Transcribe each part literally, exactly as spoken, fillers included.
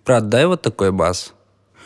Продай вот такой бас.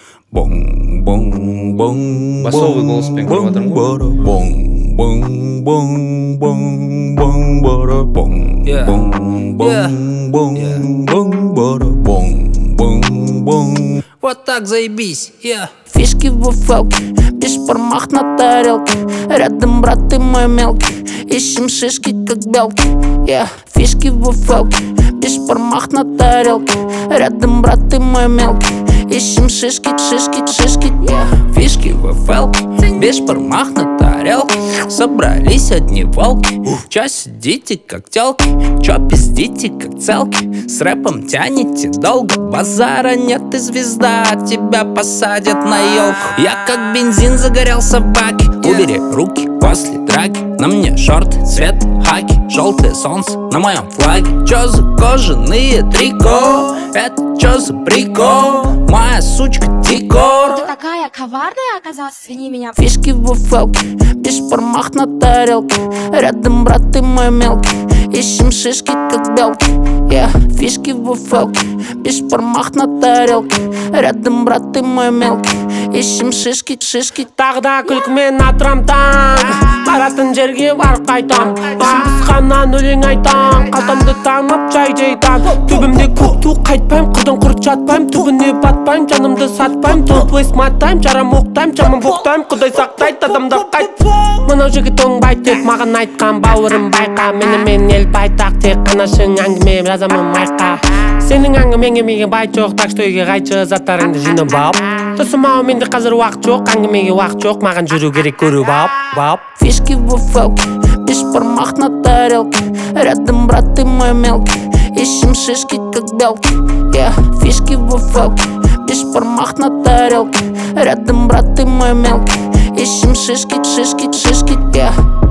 Бон, бон, бон, басовый голос пен көріп жатырмын ғой. Бон, бон, бон, бон, бон, бора, бон, бон, бон, бон, бон, бора, бон, бон, бон. Вот так заебись, yeah. Фишки в уфелке, бешпармах на тарелке. Рядом брат ты мой мелкий, ищем шишки как белки, yeah. Фишки в уфелке, бешпармах на тарелке. Рядом брат ты мой мелкий, ищем шишки, шишки, шишки, yeah. Фишки в эфэлке, бешпармах на тарелке. Собрались одни волки, чё сидите как тёлки, чё пиздите как целки. С рэпом тянете долго, базара нет и звезда, тебя посадят на елку. Я как бензин загорел собаки, убери руки после драки. На мне шорты, цвет хаки, желтое солнце на моем флаге. Чё за кожаные трико, это чё за прикол, моя сучка декор. Ты такая коварная оказалась, извини меня. Фишки в уфелке, бешпармах на тарелке. Рядом брат ты мой мелкий, ищем шишки как белки, yeah. Фишки в уфелке, бешпармах на тарелке. Рядом брат ты мой мелкий, ищем шишки, шишки. Тағы да күлкімен атырам таң, баратын жерге барып қайтам. Пысқаннан өлең айтам, қалтамды таңып жай жейтам. Төбімде көк ту қайтпайм, қырдың құрт жатпайм. Түбіне батпайм, жанымды сатпайм. Don't waste my time, жарам оқтайм, жаман боқтайм. Құдай сақтайды адамды қайт. Мынау жігіт оңбай тек маған айтқан бауырым байқа. Менімен ел байтақ, тек қанашың әңгіме жазамын майқа. Сенің әңгімеңе меге бай жоқ, так что үйге қайтшы, заттарыңды жинап алып. Тосымау менде қазір уақыт жоқ, әңгімеге уақыт жоқ, маған жүру керек көріп алып, алып. Фишки в уфелке, бешпармах на тарелке. Рядом брат ты мой мелкий, ищем шишки как белки, yeah. Фишки в уфелке, бешпармах на тарелке. Рядом брат ты мой мелкий, ищем шишки, шишки, шишки, yeah.